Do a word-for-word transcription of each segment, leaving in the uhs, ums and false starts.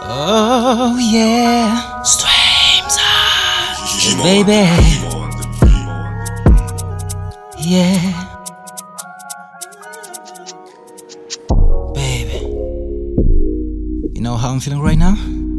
Oh yeah, streams are baby. Yeah, baby. You know how I'm feeling right now?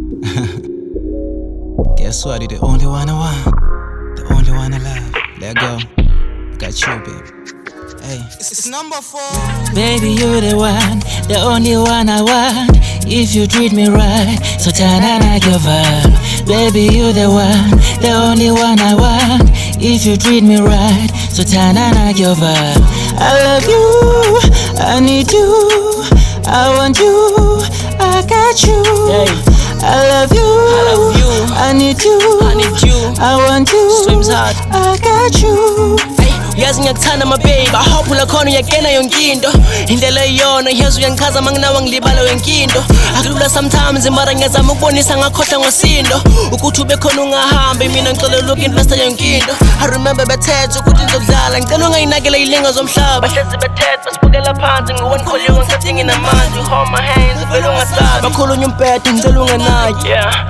Guess what? You're the only one I want, the only one I love. Let go. Got you, baby. Hey, it's number four. Baby, you're the one, the only one I want. If you treat me right, so tanana give up. Baby, you're the one, the only one I want. If you treat me right, so tanana give up. I love you, I need you, I want you, I got you. Hey. I love you, I love you, I need you, I need you, I want you, Streams hard, I got you. Yazi ngiyakuthanda my babe, ahopula khona uyakena yonke into. Indlela iyona yazi uyangichaza manginawa ngilibala wenkinto. Akulula sometimes mara ngiyazama ukubonisa ngakhohlwa ngosindo. Ukuthi ube khona ungahambi mina ngicela look investa yonke into. I remember bethethe ukuthi ngizokudlala ngicela ungayinakela ilenga zomhlaba. Bahlezi bethethe basibukela phansi ngiwona kholiwe ngisathi nginamanzi. Hold my hands vele ungasabi. Bakhulunywa umpethe ngicela unganaki. Yeah.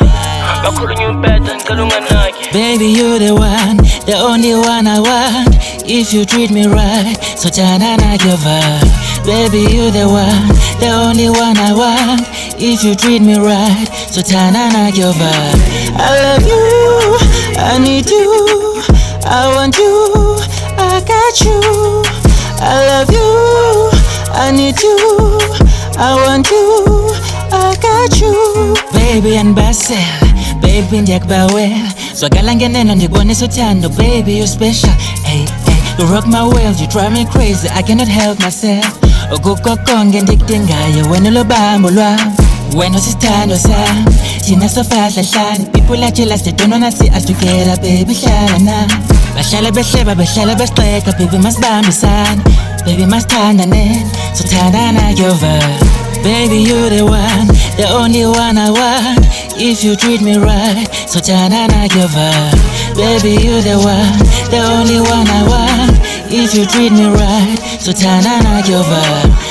Baby, you're the one, the only one I want. If you treat me right, so tanana give up. Baby, you're the one, the only one I want. If you treat me right, so tanana give up. I love you, I need you, I want you, I got you. I love you, I need you, I want you, I got you. Baby and Basil, baby ndiyakubawela zwakala ngeneno ndikubonisa uthando. Baby you're special, hey, hey. You rock my world, you drive me crazy, I cannot help myself. Ukukho konke ndikudingayo wena lobambo lwam, wena usisithando sam, thina sofahla hlani. People are jealous, they don't wanna see us together. Baby hlala nami, bahlala behleba behlala besixeka. Baby masibambisane, baby masithandaneni, sothandana give. Baby, you're the one, the only one I want. If you treat me right, so tanana give up. Baby, you're the one, the only one I want. If you treat me right, so tanana give up.